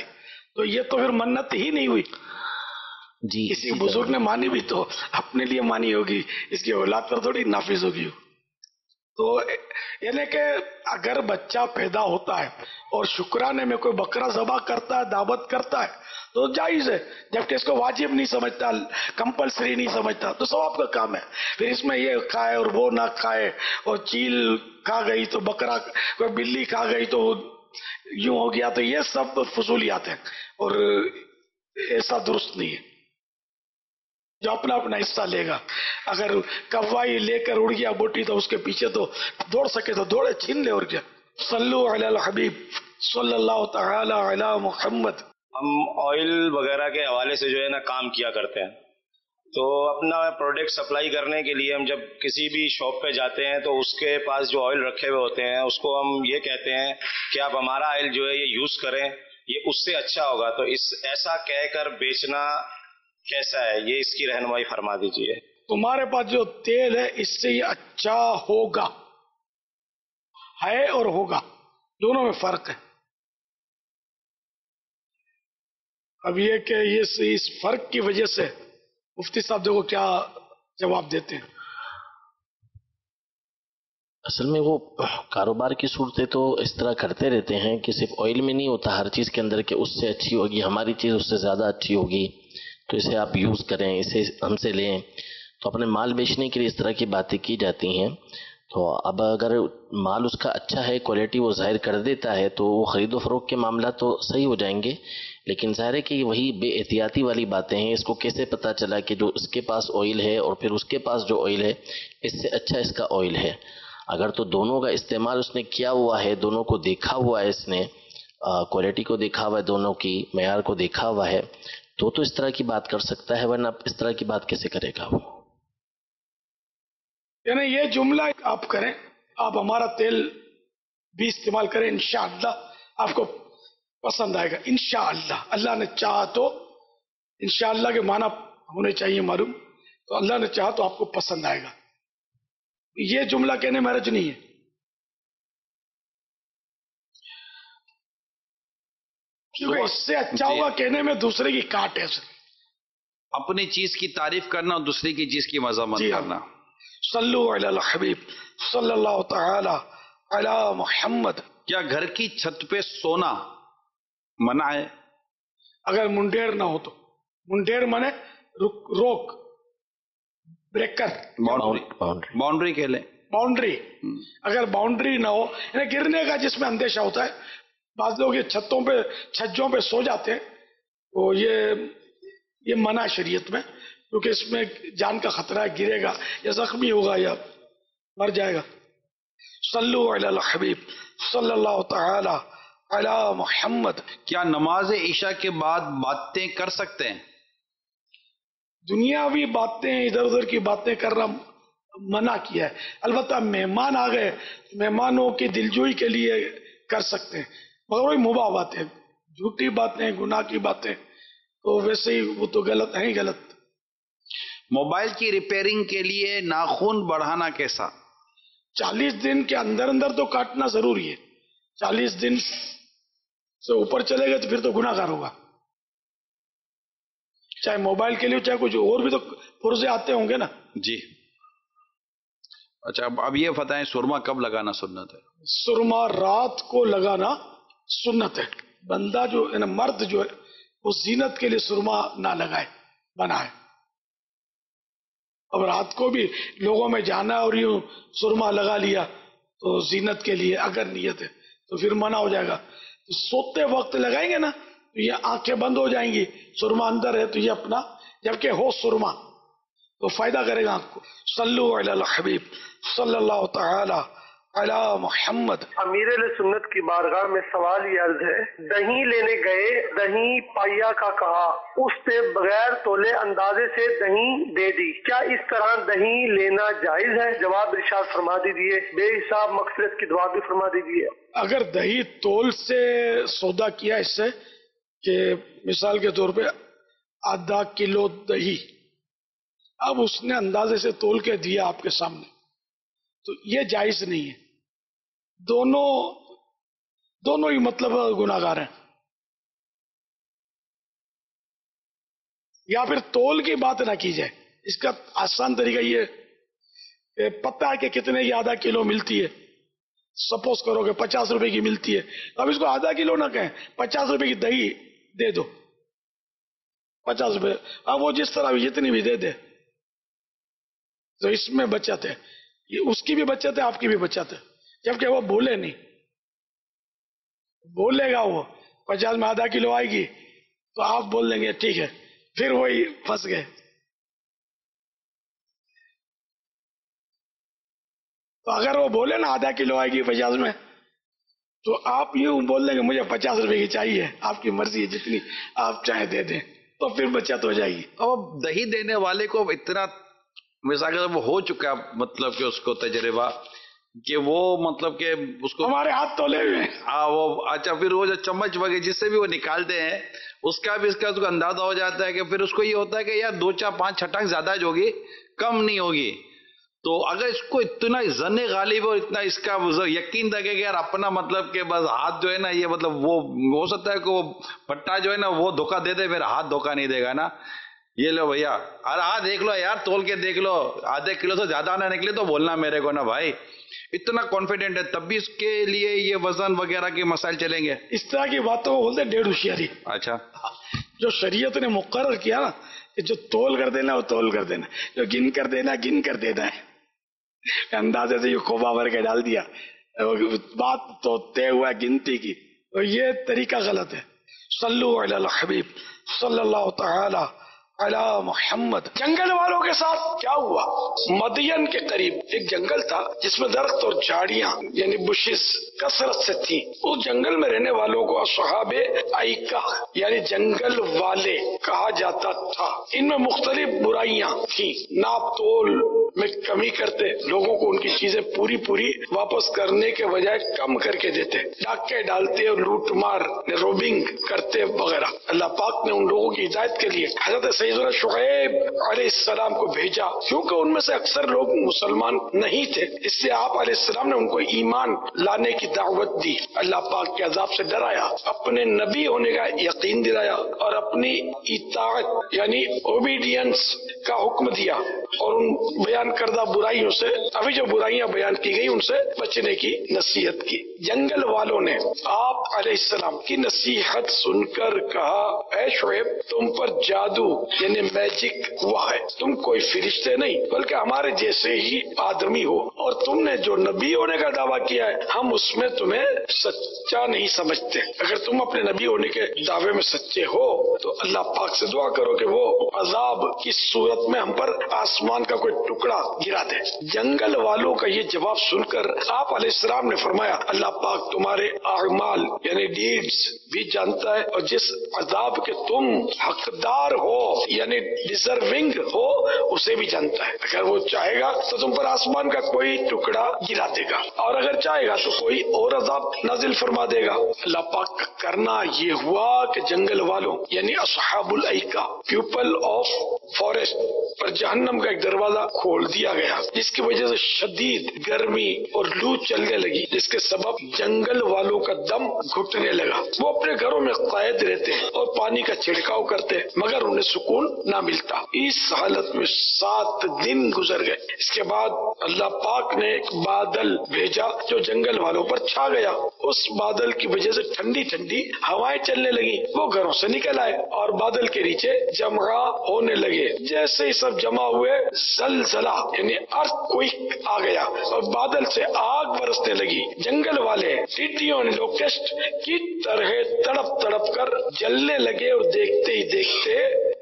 تو یہ تو پھر منت ہی نہیں ہوئی. جی کسی بزرگ نے مانی بھی تو اپنے لیے مانی ہوگی، اس کی اولاد پر تھوڑی نافذ ہوگی. تو یعنی کہ اگر بچہ پیدا ہوتا ہے اور شکرانے میں کوئی بکرا ذبح کرتا ہے، دعوت کرتا ہے تو جائز ہے، جبکہ اس کو واجب نہیں سمجھتا، کمپلسری نہیں سمجھتا، تو ثواب کا کام ہے. پھر اس میں یہ کھائے اور وہ نہ کھائے، اور چیل کھا گئی تو بکرا، کوئی بلی کھا گئی تو یوں ہو گیا، تو یہ سب فضولیات ہیں اور ایسا درست نہیں ہے. جو اپنا اپنا حصہ لے گا. اگر کوائی لے کر اڑ گیا بوٹی تو اس کے پیچھے تو دوڑ سکے تو دوڑے، چھین لے اور کیا. صلو علی الحبیب صلی اللہ تعالی علی محمد. ہم آئل وغیرہ کے حوالے سے جو ہے نا کام کیا کرتے ہیں، تو اپنا پروڈکٹ سپلائی کرنے کے لیے ہم جب کسی بھی شاپ پہ جاتے ہیں تو اس کے پاس جو آئل رکھے ہوئے ہوتے ہیں اس کو ہم یہ کہتے ہیں کہ آپ ہمارا آئل جو ہے یہ یوز کریں، یہ اس سے اچھا ہوگا. تو ایسا کہہ کر بیچنا کیسا ہے، یہ اس کی رہنمائی فرما دیجیے. تمہارے پاس جو تیل ہے اس سے یہ اچھا ہوگا، ہے اور ہوگا، دونوں میں فرق ہے. اب یہ کہ اس فرق کی وجہ سے مفتی صاحب دیکھو کیا جواب دیتے ہیں. اصل میں وہ کاروبار کی صورتیں تو اس طرح کرتے رہتے ہیں کہ صرف آئل میں نہیں ہوتا، ہر چیز کے اندر کہ اس سے اچھی ہوگی، ہماری چیز اس سے زیادہ اچھی ہوگی تو اسے آپ یوز کریں، اسے ہم سے لیں. تو اپنے مال بیچنے کے لیے اس طرح کی باتیں کی جاتی ہیں. تو اب اگر مال اس کا اچھا ہے، کوالٹی وہ ظاہر کر دیتا ہے، تو وہ خرید و فروخت کے معاملات تو صحیح ہو جائیں گے. لیکن ظاہر ہے کہ وہی بے احتیاطی والی باتیں ہیں. اس کو کیسے پتا چلا کہ جو اس کے پاس آئل ہے اور پھر اس کے پاس جو آئل ہے اس سے اچھا اس کا آئل ہے. اگر تو دونوں کا استعمال اس نے کیا ہوا ہے، دونوں کو دیکھا ہوا ہے، اس نے کوالٹی کو دیکھا ہوا ہے، دونوں کی معیار کو دیکھا ہوا ہے، تو اس طرح کی بات کر سکتا ہے، ورنہ اس طرح کی بات کیسے کرے گا وہ. یعنی یہ جملہ آپ کریں، آپ ہمارا تیل بھی استعمال کریں، انشاءاللہ آپ کو پسند آئے گا. انشاءاللہ، اللہ نے چاہا تو، انشاءاللہ کے معنی ہونے چاہیے معلوم، تو اللہ نے چاہا تو آپ کو پسند آئے گا. یہ جملہ کہنے میں حرج نہیں ہے. کیونکہ اس سے اچھا ہوگا کہنے میں دوسرے کی کاٹ ہے. اپنی چیز کی تعریف کرنا اور دوسری کی چیز کی مذمت کرنا. صلو علی الحبیب صلی اللہ تعالی علی محمد. کیا گھر کی چھت پہ سونا منع ہے؟ اگر منڈیر نہ ہو تو. منڈیر منے روک، بریکر، باؤنڈری کہہ لیں. باؤنڈری. اگر باؤنڈری نہ ہو، یعنی گرنے کا جس میں اندیشہ ہوتا ہے، بعض لوگ یہ چھجوں پہ سو جاتے ہیں، تو یہ منع شریعت میں، کیونکہ اس میں جان کا خطرہ ہے، گرے گا یا زخمی ہوگا یا مر جائے گا. صلو علی الحبیب صلی اللہ تعالی علی محمد. کیا نماز عشاء کے بعد باتیں کر سکتے ہیں؟ دنیاوی باتیں، ادھر ادھر کی باتیں کرنا منع کیا ہے. البتہ مہمان آ گئے، مہمانوں کی دلجوئی کے لیے کر سکتے ہیں، مگر وہی مباح باتیں، جھوٹی باتیں، گناہ کی باتیں تو ویسے ہی وہ تو غلط ہیں ہی غلط. موبائل کی ریپیئرنگ کے لیے ناخن بڑھانا کیسا؟ 40 دن کے اندر اندر تو کاٹنا ضروری ہے. 40 دن سے اوپر چلے گئے تو پھر تو گناہ گار ہوگا. چاہے موبائل کے لیے چاہے کچھ اور بھی تو پرزے آتے ہوں گے نا. جی اچھا، اب یہ بتائیں سرما کب لگانا سنت ہے؟ سرما رات کو لگانا سنت ہے. بندہ جو ہے نا، مرد جو ہے وہ زینت کے لیے سرما نہ لگائے، منع ہے. اب رات کو بھی لوگوں میں جانا اور یوں سرما لگا لیا تو زینت کے لیے اگر نیت ہے تو پھر منع ہو جائے گا. تو سوتے وقت لگائیں گے نا تو یہ آنکھیں بند ہو جائیں گی، سرما اندر ہے تو یہ اپنا، جبکہ ہو سرما تو فائدہ کرے گا آپ کو. صلو علی الحبیب صلی اللہ تعالی علی محمد. امیر سنت کی بارگاہ میں سوال یہ عرض ہے، دہی لینے گئے، دہی پائیا کا کہا، اس پہ بغیر تولے اندازے سے دہی دے دی، کیا اس طرح دہی لینا جائز ہے؟ جواب ارشاد فرما دیجیے. بے حساب مغفرت کی دعا بھی فرما دیجیے. اگر دہی تول سے سودا کیا، اس سے کہ مثال کے طور پہ آدھا کلو دہی، اب اس نے اندازے سے تول کے دیا آپ کے سامنے، تو یہ جائز نہیں ہے. دونوں ہی مطلب گناہ گار ہیں. یا پھر تول کی بات نہ کی جائے. اس کا آسان طریقہ یہ کہ پتہ ہے کہ کتنے کی آدھا کلو ملتی ہے. سپوز کرو کہ 50 روپے کی ملتی ہے، اب اس کو آدھا کلو نہ کہیں، 50 روپے کی دہی دے دو، 50 روپے. اب وہ جس طرح بھی جتنی بھی دے دے تو اس میں بچت ہے. اس کی بھی بچت ہے، آپ کی بھی بچت ہے. جبکہ وہ بھولے نہیں، بولے گا وہ 50 میں آدھا کلو آئے گی تو آپ بول دیں گے ٹھیک ہے، پھر وہی پھنس گئے. تو اگر وہ بولے نا آدھا کلو آئے گی 50 میں، تو آپ یوں بول دیں گے مجھے 50 روپے کی چاہیے، آپ کی مرضی ہے جتنی آپ چاہیں دے دیں، تو پھر بچت ہو جائے گی. اور دہی دینے والے کو اتنا مثال وہ ہو چکا مطلب کہ اس کو تجربہ کہ وہ مطلب کہ اس کو ہمارے ہاتھ تولے ہوئے وہ اچھا پھر وہ جو چمچ وغیرہ جس سے بھی وہ نکالتے ہیں اس کا بھی اس کا اندازہ ہو جاتا ہے کہ پھر اس کو یہ ہوتا ہے کہ یار 2 4 5 چھٹانک زیادہ جو ہوگی کم نہیں ہوگی. تو اگر اس کو اتنا زن غالب اور اتنا اس کا یقین تھا کہ یار اپنا مطلب کہ بس ہاتھ جو ہے نا یہ مطلب وہ ہو سکتا ہے کہ وہ پٹا جو ہے نا وہ دھوکہ دے دے، پھر ہاتھ دھوکہ نہیں دے گا نا. یہ لو بھیا ارے دیکھ لو یار تول کے دیکھ لو، آدھے کلو سے زیادہ نہ نکلے تو بولنا میرے کو نا بھائی. اتنا کانفیڈنٹ ہے تب بھی اس کے لیے یہ وزن وغیرہ کے مسائل چلیں گے. اس طرح کی باتوں کو بولتے ڈیڑھ ہوشیاری. اچھا جو شریعت نے مقرر کیا نا کہ جو تول کر دینا وہ تول کر دینا، جو گن کر دینا گن کر دینا ہے. اندازے سے یہ کھوبا بھر کے ڈال دیا، بات تو طے ہوا گنتی کی، تو یہ طریقہ غلط ہے. صلو علی الحبیب صلی اللہ تعالی علی محمد. جنگل والوں کے ساتھ کیا ہوا؟ مدین کے قریب ایک جنگل تھا جس میں درخت اور جھاڑیاں یعنی بشز کثرت سے تھی. اس جنگل میں رہنے والوں کو اصحاب ایکا یعنی جنگل والے کہا جاتا تھا. ان میں مختلف برائیاں تھیں. ناپ تول میں کمی کرتے، لوگوں کو ان کی چیزیں پوری واپس کرنے کے بجائے کم کر کے دیتے، ڈاکے ڈالتے اور لوٹ مار روبنگ کرتے وغیرہ. اللہ پاک نے ان لوگوں کی ہدایت کے لیے حضرت سیدنا شعیب علیہ السلام کو بھیجا. کیونکہ ان میں سے اکثر لوگ مسلمان نہیں تھے، اس سے آپ علیہ السلام نے ان کو ایمان لانے کی دعوت دی. اللہ پاک کے عذاب سے ڈرایا، اپنے نبی ہونے کا یقین دلایا اور اپنی اطاعت یعنی اوبیڈینس کا حکم دیا اور ان بیان کردہ برائیوں سے ابھی جو برائیاں بیان کی گئی ان سے بچنے کی نصیحت کی. جنگل والوں نے آپ علیہ السلام کی نصیحت سن کر کہا اے شعیب تم پر جادو یعنی میجک ہوا ہے، تم کوئی فرشتے نہیں بلکہ ہمارے جیسے ہی آدمی ہو، اور تم نے جو نبی ہونے کا دعویٰ کیا ہے ہم اس میں تمہیں سچا نہیں سمجھتے. اگر تم اپنے نبی ہونے کے دعوے میں سچے ہو تو اللہ پاک سے دعا کرو کہ وہ عذاب کی صورت میں ہم پر آسمان کا کوئی ٹکڑا گرا دے. جنگل والوں کا یہ جواب سن کر آپ علیہ السلام نے فرمایا اللہ پاک تمہارے اعمال یعنی ڈیڈز بھی جانتا ہے، اور جس عذاب کے تم حقدار ہو یعنی ڈیزرونگ ہو اسے بھی جانتا ہے. اگر وہ چاہے گا تو تم پر آسمان کا کوئی ٹکڑا گرا دے گا، اور اگر چاہے گا تو کوئی اور عذاب نازل فرما دے گا. اللہ پاک کا کرنا یہ ہوا کہ جنگل والوں یعنی اصحاب الایکا پیپل آف فارسٹ پر جہنم کا ایک دروازہ کھول دیا گیا، جس کی وجہ سے شدید گرمی اور لو چلنے لگی، جس کے سبب جنگل والوں کا دم گھٹنے لگا. وہ اپنے گھروں میں قید رہتے اور پانی کا چھڑکاؤ کرتے مگر انہیں سکون نہ ملتا. اس حالت میں 7 دن گزر گئے. اس کے بعد اللہ پاک نے ایک بادل بھیجا جو جنگل والوں پر چھا گیا. اس بادل کی وجہ سے ٹھنڈی ٹھنڈی ہوائیں چلنے لگی. وہ گھروں سے نکل آئے اور بادل کے نیچے جمع ہونے لگے. جیسے ہی سب جمع ہوئے زلزلہ یعنی ارتھ کوئک آ گیا اور بادل سے آگ برسنے لگی. جنگل والے ٹڈیوں نے لوکسٹ کی طرح تڑپ تڑپ کر جلنے لگے اور دیکھتے ہی دیکھتے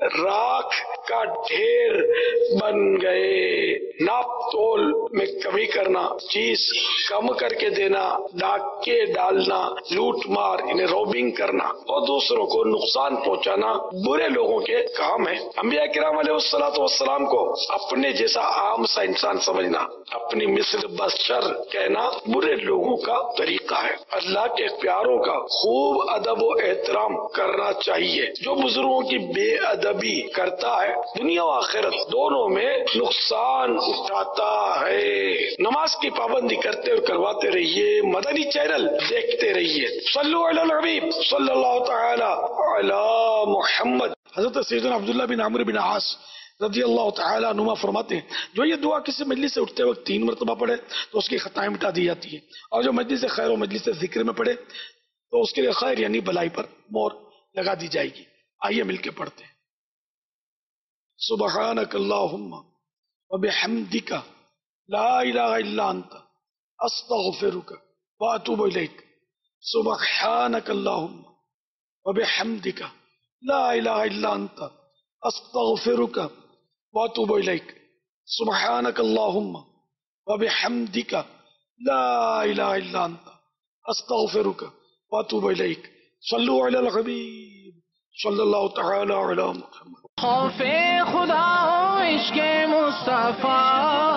راکھ کا ڈھیر بن گئے. ناپ تول میں کمی کرنا، چیز کم کر کے دینا، ڈاکے ڈالنا، لوٹ مار انہیں روبنگ کرنا اور دوسروں کو نقصان پہنچانا برے لوگوں کے کام ہے. انبیاء کرام علیہ السلام کو اپنے جیسا عام سا انسان سمجھنا، اپنی مثل بشر کہنا برے لوگوں کا طریقہ ہے. اللہ کے پیاروں کا خوب ادب و احترام کرنا چاہیے. جو بزرگوں کی بے ادبی کرتا ہے دنیا و آخرت دونوں میں نقصان اٹھاتا ہے. نماز کی پابندی کرتے اور کرواتے رہیے. مدنی چینل دیکھتے رہیے. صلو علی الحبیب صلی اللہ تعالی علی محمد. حضرت سیدنا عبداللہ بن عمرو بن عاص رضی اللہ تعالی عنہما فرماتے ہیں جو یہ دعا کسی مجلس سے اٹھتے وقت 3 مرتبہ پڑھے تو اس کی خطائیں مٹا دی جاتی ہیں، اور جو مجلس خیر و مجلس ذکر میں پڑھے تو اس کے لیے خیر یعنی بھلائی پر مور لگا دی جائے گی۔ آئیے مل کے پڑھتے ہیں۔ سبحانک اللہم وبحمدک لا الہ الا انت استغفرک واتوب الیک۔ سبحانک اللہم وبحمدک لا الہ الا انت استغفرک واتوب الیک۔ سبحانک اللہم وبحمدک لا الہ الا انت استغفرک واتوب الیک۔ صلو علی الحبیب صلی اللہ تعالی علی محمد۔ خوف خدا و عشق مصطفیٰ،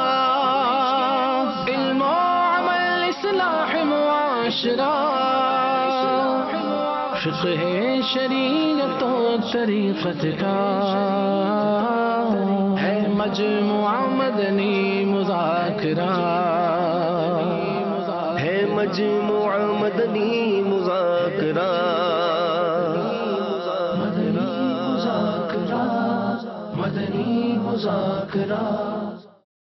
علم و عمل اصلاح معاشرہ، فقہ شریعت و طریقت کا ہے مجموعہ مدنی مذاکرہ، ہے مجموعہ مدنی مذاکرہ، مدنی مذاکرہ، مدنی مذاکرہ۔